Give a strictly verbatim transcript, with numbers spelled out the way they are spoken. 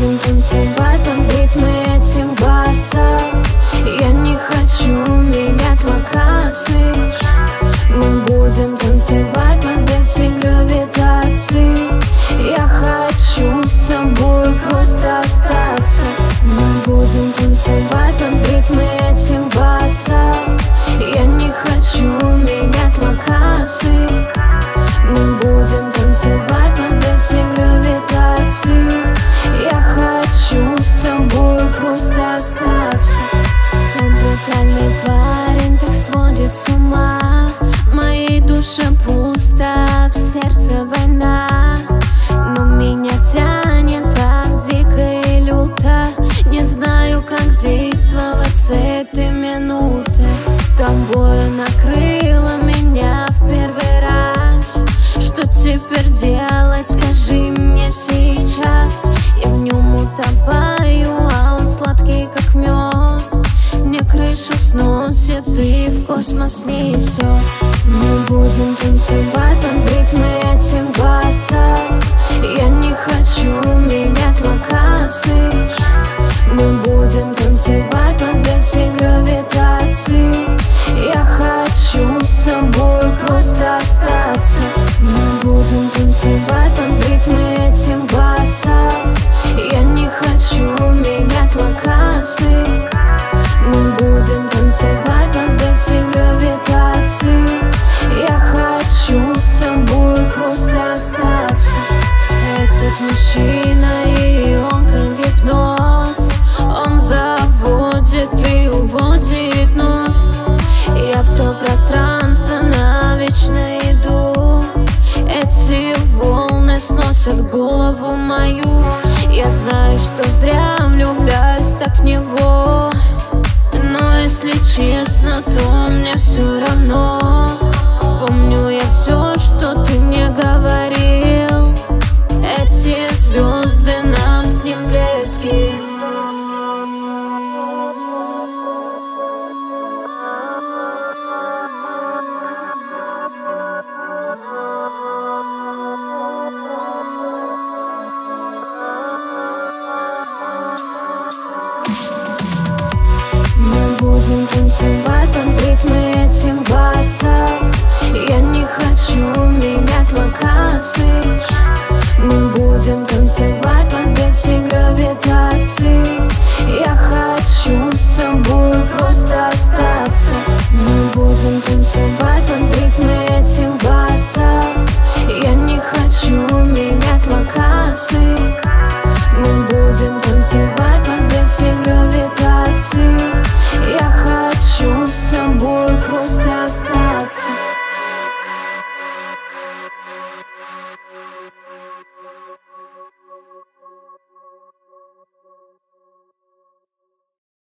будем танцевать под ритмы этих басов. Я не хочу менять локации. Мы будем танцевать под эти гравитации. Я хочу с тобой просто остаться. Мы будем танцевать под ритмы этих басов. Я не хочу менять локации. Мы будем танцевать под эти гравитации. Я хочу с тобой просто остаться. Тот брутальный парень так сводит с ума. В моей душе пусто, в сердце война. Но меня тянет так дико и люто. Не знаю, как действовать с этой минуты. Тобою накрыло меня в первый раз. Что теперь делать, скажи мне сейчас. Я в нем утопаю, а он сладкий как мед. Мне крышу сносит и в космос несет. Мы будем танцевать под ритмы этих басов. Я не хочу менять локации. Мы будем танцевать под эти гравитации. Я хочу с тобой просто остаться. Мы будем танцевать под ритмы этих басов. Я не хочу менять локации. Мы будем танцевать под эти гравитации. Я хочу с тобой просто остаться. Этот мужчина, и он как гипноз. Он заводит и уводит вновь. Я в то пространство навечно иду. Эти волны сносят голову мою. Я знаю, что зря влюбляюсь так в него. Но если честно, то мне все равно. Помню я все, что ты мне говорил. Эти звезды нам с ним близки. Мы будем танцевать под ритмы этих басов. Я не хочу менять локации. Мы будем танцевать под эти гравитации. Я хочу с тобой просто остаться. Мы будем танцевать